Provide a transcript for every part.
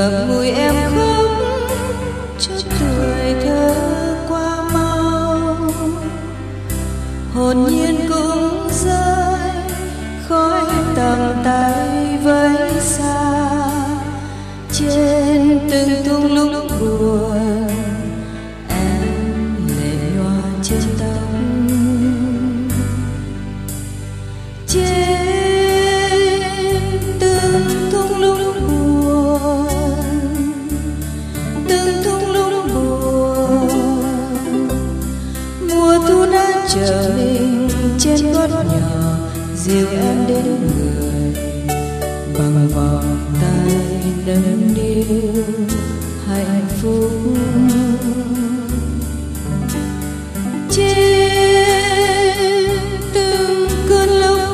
ngậm ngùi em khóc cho tuổi thơ qua mau, hồn nhiên cũng rơi khói tầm tay với xa. Trên từng thung lũng buồn em lệ nhòa trên tóc, trên từng thung lũng buồn, từng thung lũng buồn. Mùa thu đã chờ mình trên gót nhỏ, dìu em đến người bằng vòng tay nâng niu hạnh phúc. Trên từng cơn lốc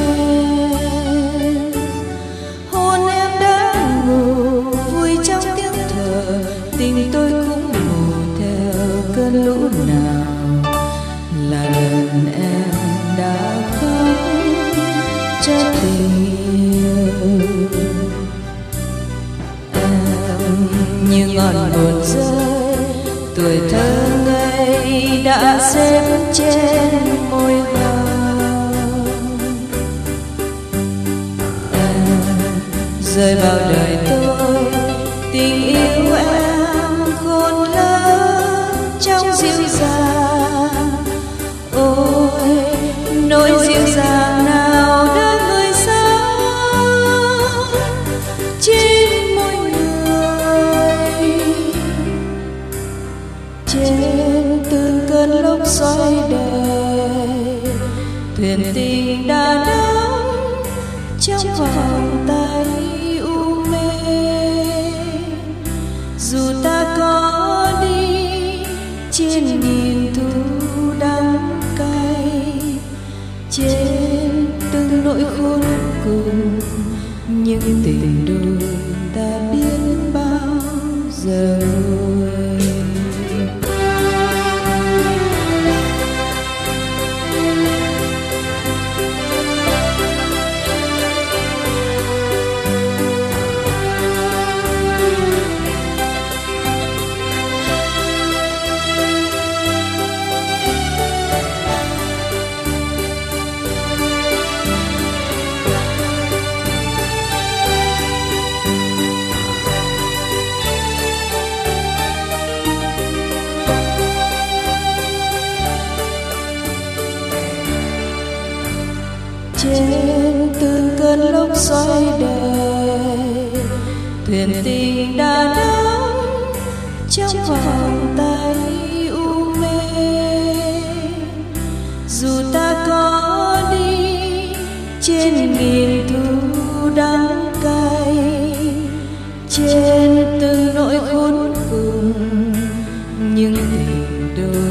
đêm, hôn em đã ngủ vui trong tiếng thở, tình tôi cũng ngủ theo cơn lũ nào. Là lần em đã khóc cho tình yêu em, như ngọn buồn rơi tuổi thơ ngây đã xếp trên môi hồng. Em rơi vào đời tôi, tình yêu em khôn lớn trong dịu dàng. Ôi nỗi dịu dàng nào đã người xa trên môi người. Trên từng cơn lốc xoáy đầy, thuyền tình đã đắm trong vòng tay u mê. Dù ta có đi trên nghìn thu đắng cay, trên từng nỗi khôn cùng, những tình đôi ta biết bao giờ nguôi. Trên từng cơn lốc xoáy đầy, thuyền tình đã đắm trong vòng tay u mê. Dù ta có đi trên nghìn thu đắng cay, trên từng nỗi khốn cùng, nhưng tình đôi